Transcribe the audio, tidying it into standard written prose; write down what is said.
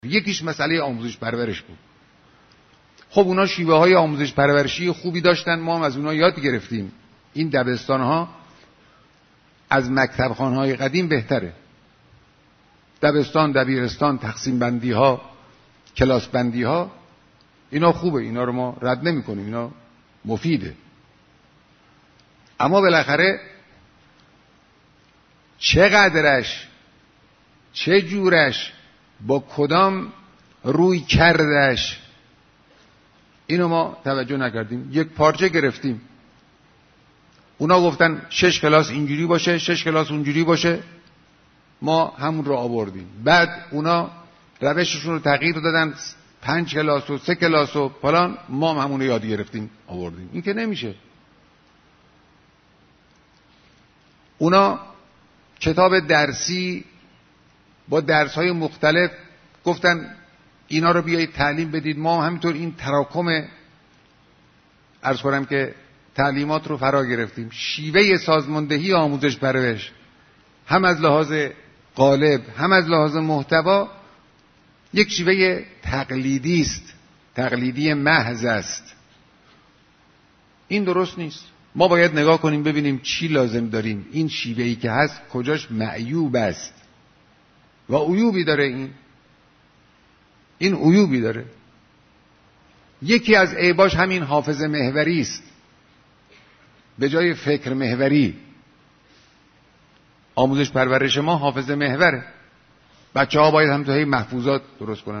یکیش مسئله آموزش پرورش بود. خب اونا شیوه های آموزش پرورشی خوبی داشتن، ما هم از اونا یاد گرفتیم. این دبستان ها از مکتب خانه های قدیم بهتره. دبستان، دبیرستان، تقسیم بندی ها، کلاس بندی ها، اینا خوبه، اینا رو ما رد نمی کنیم، اینا مفیده. اما بالاخره چقدرش، چه جورش، با کدام روی کردش، اینو ما توجه نکردیم. یک پارچه گرفتیم، اونا گفتن 6 کلاس اینجوری باشه، 6 کلاس اونجوری باشه، ما همون رو آوردیم. بعد اونا روششون رو تغییر دادن، 5 کلاس و 3 کلاس و فلان، ما هم همون رو یاد گرفتیم آوردیم. این که نمیشه. اونا کتاب درسی با درس‌های مختلف گفتن اینا رو بیایید تعلیم بدید، ما همینطور این تراکم عرض کنم که تعلیمات رو فرا گرفتیم. شیوه سازماندهی آموزش پرورش هم از لحاظ قالب هم از لحاظ محتوا یک شیوه تقلیدی است، تقلیدی محض است. این درست نیست. ما باید نگاه کنیم ببینیم چی لازم داریم. این شیوهی که هست کجاش معیوب است و عیوبی داره. این عیوبی داره. یکی از عیباش همین حافظه محوری است به جای فکر محوری. آموزش پرورش ما حافظه محوره. بچه ها باید هم تو محفوظات درست کنن.